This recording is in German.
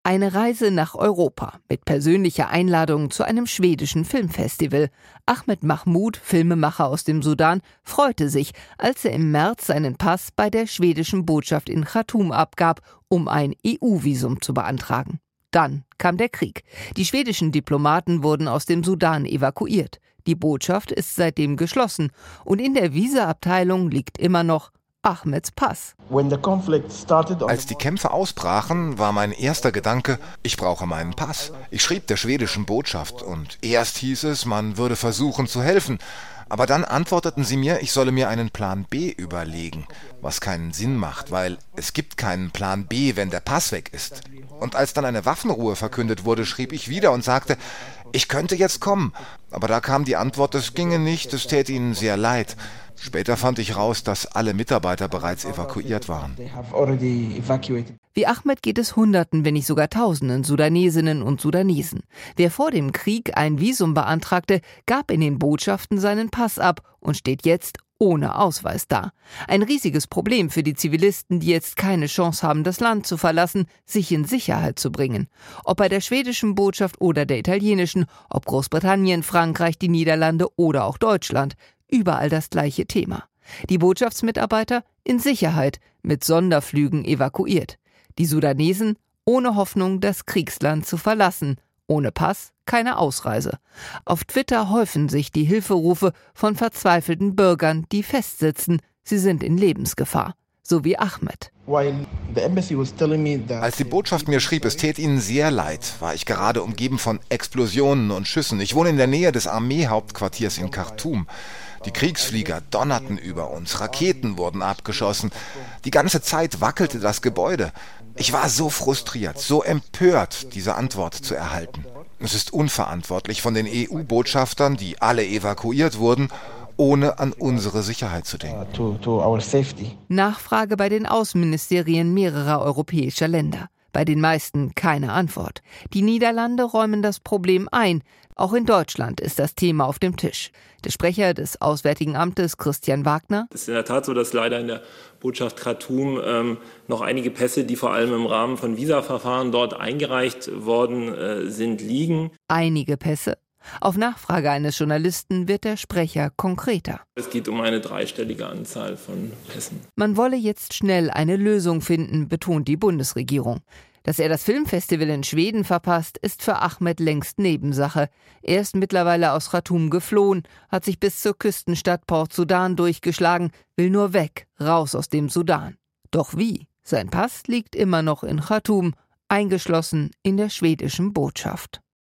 Eine Reise nach Europa mit persönlicher Einladung zu einem schwedischen Filmfestival. Ahmed Mahmoud, Filmemacher aus dem Sudan, freute sich, als er im März seinen Pass bei der schwedischen Botschaft in Khartoum abgab, um ein EU-Visum zu beantragen. Dann kam der Krieg. Die schwedischen Diplomaten wurden aus dem Sudan evakuiert. Die Botschaft ist seitdem geschlossen und in der Visaabteilung liegt immer noch Ahmeds Pass. Als die Kämpfe ausbrachen, war mein erster Gedanke, ich brauche meinen Pass. Ich schrieb der schwedischen Botschaft und erst hieß es, man würde versuchen zu helfen. Aber dann antworteten sie mir, ich solle mir einen Plan B überlegen, was keinen Sinn macht, weil es gibt keinen Plan B, wenn der Pass weg ist. Und als dann eine Waffenruhe verkündet wurde, schrieb ich wieder und sagte, ich könnte jetzt kommen. Aber da kam die Antwort, es ginge nicht, es täte ihnen sehr leid. Später fand ich raus, dass alle Mitarbeiter bereits evakuiert waren. Wie Ahmed geht es Hunderten, wenn nicht sogar Tausenden Sudanesinnen und Sudanesen. Wer vor dem Krieg ein Visum beantragte, gab in den Botschaften seinen Pass ab und steht jetzt ohne Ausweis da. Ein riesiges Problem für die Zivilisten, die jetzt keine Chance haben, das Land zu verlassen, sich in Sicherheit zu bringen. Ob bei der schwedischen Botschaft oder der italienischen, ob Großbritannien, Frankreich, die Niederlande oder auch Deutschland. Überall das gleiche Thema. Die Botschaftsmitarbeiter in Sicherheit, mit Sonderflügen evakuiert. Die Sudanesen ohne Hoffnung, das Kriegsland zu verlassen. Ohne Pass keine Ausreise. Auf Twitter häufen sich die Hilferufe von verzweifelten Bürgern, die festsitzen. Sie sind in Lebensgefahr. So wie Ahmed. Als die Botschaft mir schrieb, es täte ihnen sehr leid, war ich gerade umgeben von Explosionen und Schüssen. Ich wohne in der Nähe des Armeehauptquartiers in Khartoum. Die Kriegsflieger donnerten über uns, Raketen wurden abgeschossen. Die ganze Zeit wackelte das Gebäude. Ich war so frustriert, so empört, diese Antwort zu erhalten. Es ist unverantwortlich von den EU-Botschaftern, die alle evakuiert wurden, ohne an unsere Sicherheit zu denken. Nachfrage bei den Außenministerien mehrerer europäischer Länder. Bei den meisten keine Antwort. Die Niederlande räumen das Problem ein. Auch in Deutschland ist das Thema auf dem Tisch. Der Sprecher des Auswärtigen Amtes, Christian Wagner. Es ist in der Tat so, dass leider in der Botschaft Khartoum noch einige Pässe, die vor allem im Rahmen von Visaverfahren dort eingereicht worden sind, liegen. Einige Pässe? Auf Nachfrage eines Journalisten wird der Sprecher konkreter. Es geht um eine dreistellige Anzahl von Pässen. Man wolle jetzt schnell eine Lösung finden, betont die Bundesregierung. Dass er das Filmfestival in Schweden verpasst, ist für Ahmed längst Nebensache. Er ist mittlerweile aus Khartoum geflohen, hat sich bis zur Küstenstadt Port Sudan durchgeschlagen, will nur weg, raus aus dem Sudan. Doch wie? Sein Pass liegt immer noch in Khartoum, eingeschlossen in der schwedischen Botschaft.